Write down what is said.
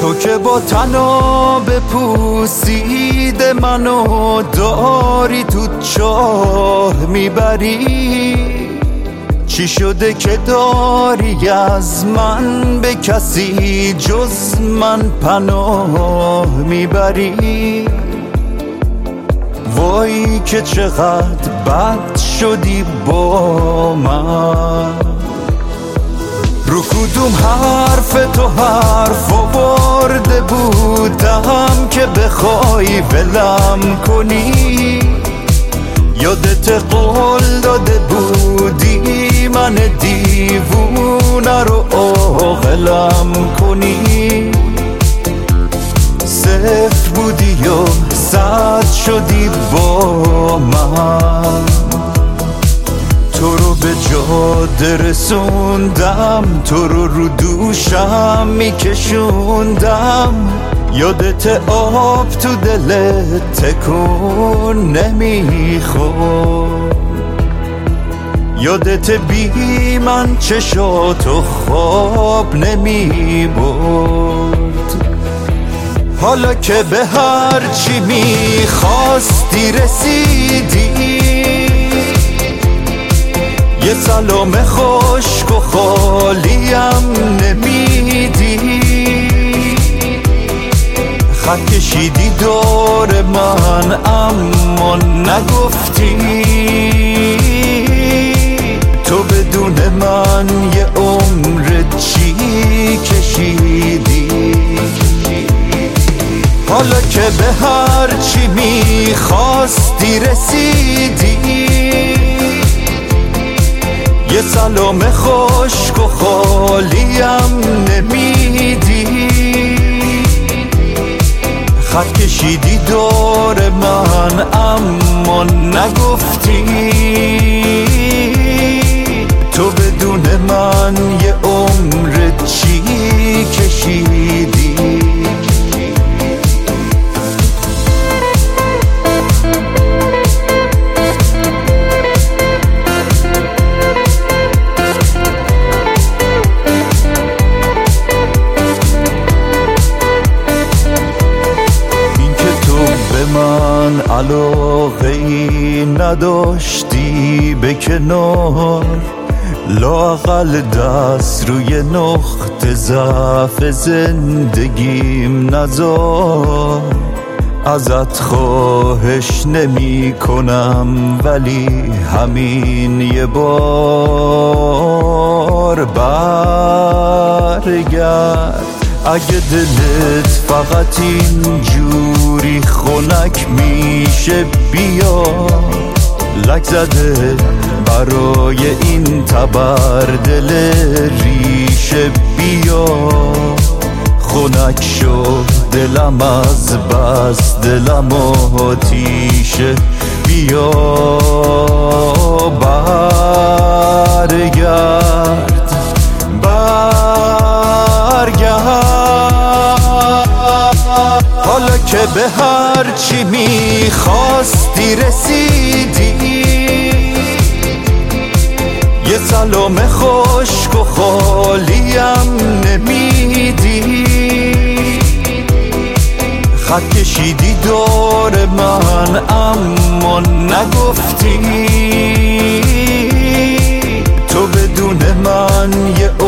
تو که با طناب پوسید منو داری تو چاه میبری، چی شده که داری از من به کسی جز من پناه میبری؟ وای که چقدر بد شدی با من، رو کدوم حرف تو حرف آورده بودم که بخوای ولم کنی؟ یادت قول داده بودی من دیوونه رو عاقلم کنی؟ صفر بودی و 100 شدی با من، تو رو به جاده رسوندم، تو رو دوشم میکشوندم، یادت آب تو دلت تکون نمیخورد، یادت بی من چشاتو خواب نمیبرد. حالا که به هر چی میخواستی رسیدی، یه سلام خشک و خالیم نمیدی، خط کشیدی دور من اما نگفتی، تو بدون من یه عمر چی کشیدی؟ حالا که به هر چی میخواستی رسیدی، یه سلام خشک و خالیم نمیدی، خط کشیدی دور من اما نگفتی، تو بدون من یه عمر چی کشیدی؟ من علاقه ای نداشتی به کنار، لااقل دست روی نقطه ضعف زندگیم نذار، ازت خواهش نمی کنم ولی همین یه بار برگرد. اگه دلت فقط اینجوری خنک میشه بیا، لک زده برای این تبر دل ریشه بیا، خنک شد دلم از بس دلم آتیشه، بیا برگرد حالا که به هر چی میخواستی رسیدی، یه سلام خشک و خالیم نمیدی، خط کشیدی دور من اما نگفتی، تو بدون من یه